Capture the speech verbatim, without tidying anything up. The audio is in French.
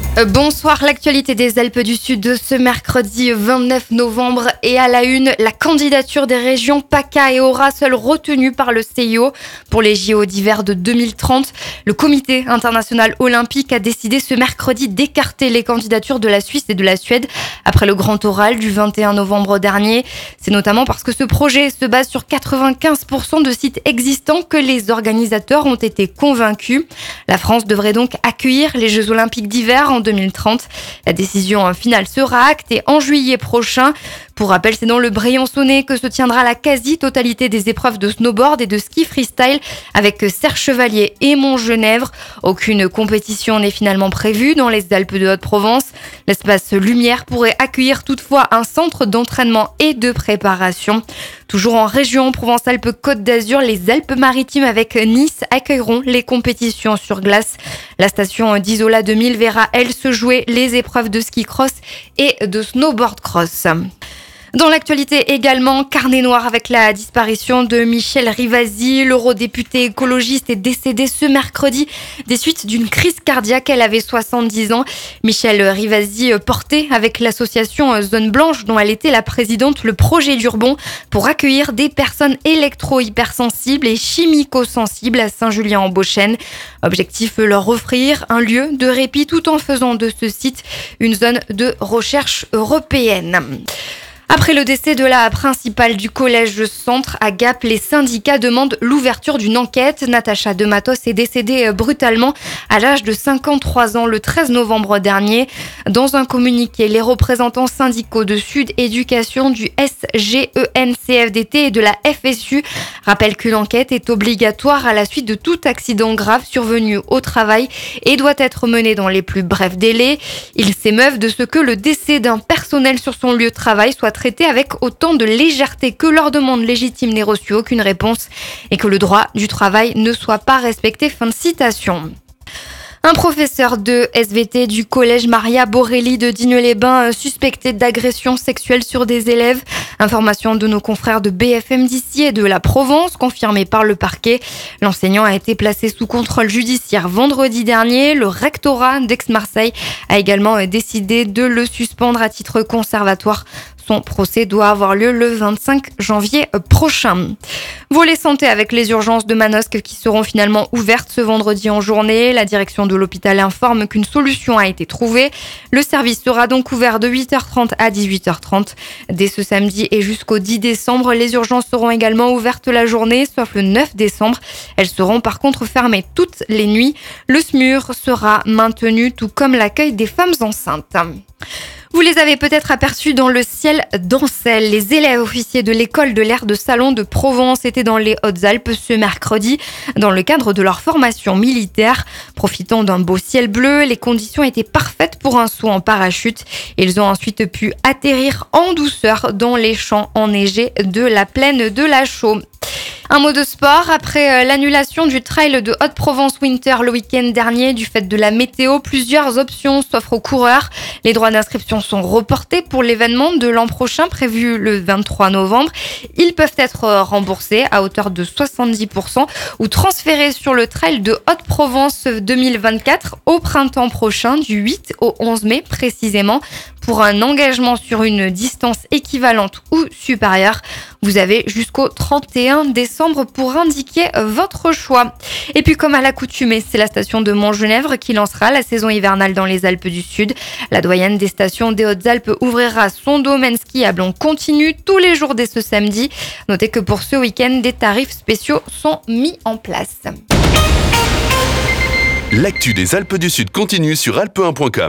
Euh, Bonsoir, l'actualité des Alpes du Sud de ce mercredi vingt-neuf novembre et à la une, la candidature des régions PACA et Aura, seule retenue par le C I O pour les J O d'hiver de deux mille trente. Le comité international olympique a décidé ce mercredi d'écarter les candidatures de la Suisse et de la Suède après le grand oral du vingt et un novembre dernier. C'est notamment parce que ce projet se base sur quatre-vingt-quinze pour cent de sites existants que les organisateurs ont été convaincus. La France devrait donc accueillir les Jeux olympiques d'hiver en deux mille trente. La décision finale sera actée en juillet prochain. Pour rappel, c'est dans le Briançonnais que se tiendra la quasi-totalité des épreuves de snowboard et de ski freestyle avec Serre-Chevalier et Montgenèvre. Aucune compétition n'est finalement prévue dans les Alpes de Haute-Provence. L'espace Lumière pourrait accueillir toutefois un centre d'entraînement et de préparation. Toujours en région Provence-Alpes-Côte d'Azur, les Alpes-Maritimes avec Nice accueilleront les compétitions sur glace. La station d'Isola deux mille verra, elle, se jouer les épreuves de ski cross et de snowboard cross. Dans l'actualité également, carnet noir avec la disparition de Michel Rivasi. L'eurodéputé écologiste est décédée ce mercredi des suites d'une crise cardiaque. Elle avait soixante-dix ans. Michel Rivasi portait avec l'association Zone Blanche, dont elle était la présidente, le projet d'Urbon pour accueillir des personnes électro-hypersensibles et chimico-sensibles à Saint-Julien-en-Beauchêne. Objectif, leur offrir un lieu de répit tout en faisant de ce site une zone de recherche européenne. Après le décès de la principale du collège Centre à Gap, les syndicats demandent l'ouverture d'une enquête. Natacha Dematos est décédée brutalement à l'âge de cinquante-trois ans le treize novembre dernier. Dans un communiqué, les représentants syndicaux de Sud Éducation, du S G E N C F D T et de la F S U rappellent qu'une enquête est obligatoire à la suite de tout accident grave survenu au travail et doit être menée dans les plus brefs délais. Ils s'émeuvent de ce que le décès d'un personnel sur son lieu de travail soit traité avec autant de légèreté, que leur demande légitime n'ait reçu aucune réponse et que le droit du travail ne soit pas respecté. Fin de citation. Un professeur de S V T du collège Maria Borelli de Digne-les-Bains suspecté d'agression sexuelle sur des élèves. Information de nos confrères de B F M d'ici et de la Provence, confirmée par le parquet. L'enseignant a été placé sous contrôle judiciaire vendredi dernier. Le rectorat d'Aix-Marseille a également décidé de le suspendre à titre conservatoire. Son procès doit avoir lieu le vingt-cinq janvier prochain. Volet santé avec les urgences de Manosque qui seront finalement ouvertes ce vendredi en journée. La direction de l'hôpital informe qu'une solution a été trouvée. Le service sera donc ouvert de huit heures trente à dix-huit heures trente. Dès ce samedi et jusqu'au dix décembre, les urgences seront également ouvertes la journée, sauf le neuf décembre. Elles seront par contre fermées toutes les nuits. Le S M U R sera maintenu, tout comme l'accueil des femmes enceintes. Vous les avez peut-être aperçus dans le ciel d'Ancel. Les élèves officiers de l'école de l'air de Salon de Provence étaient dans les Hautes-Alpes ce mercredi dans le cadre de leur formation militaire. Profitant d'un beau ciel bleu, les conditions étaient parfaites pour un saut en parachute. Ils ont ensuite pu atterrir en douceur dans les champs enneigés de la plaine de la Chaux. Un mot de sport, après l'annulation du trail de Haute-Provence Winter le week-end dernier du fait de la météo, plusieurs options s'offrent aux coureurs. Les droits d'inscription sont reportés pour l'événement de l'an prochain prévu le vingt-trois novembre. Ils peuvent être remboursés à hauteur de soixante-dix pour cent ou transférés sur le trail de Haute-Provence deux mille vingt-quatre au printemps prochain du huit au onze mai précisément. Pour un engagement sur une distance équivalente ou supérieure, vous avez jusqu'au trente et un décembre pour indiquer votre choix. Et puis comme à l'accoutumée, c'est la station de Montgenèvre qui lancera la saison hivernale dans les Alpes du Sud. La doyenne des stations des Hautes-Alpes ouvrira son domaine skiable en continu tous les jours dès ce samedi. Notez que pour ce week-end, des tarifs spéciaux sont mis en place. L'actu des Alpes du Sud continue sur alpe un point com.